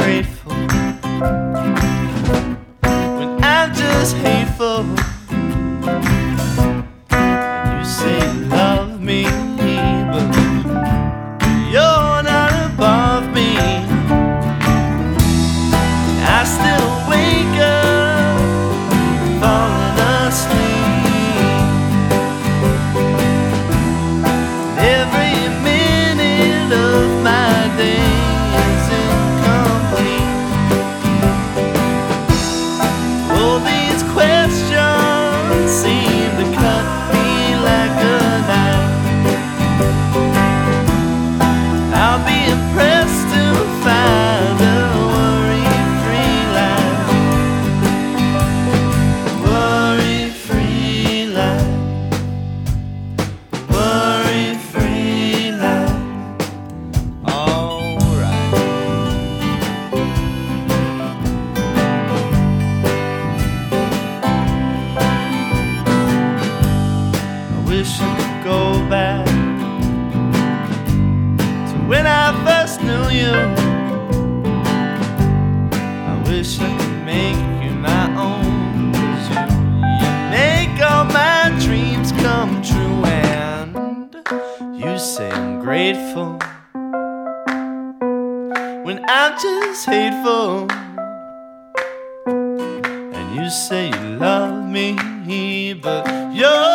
grateful when I'm just hateful. And you say you love me, but you're not above me. I still wake up falling asleep. Every minute of my day is incomplete. All these questions seem to cut me like a knife. I'll be impressed to find a worry-free life. Worry-free life. Worry-free life. Alright. I wish I could go back to when I first knew you. I wish I could make you my own, 'cause you make all my dreams come true. And you say I'm grateful when I'm just hateful. And you say you love me, but you're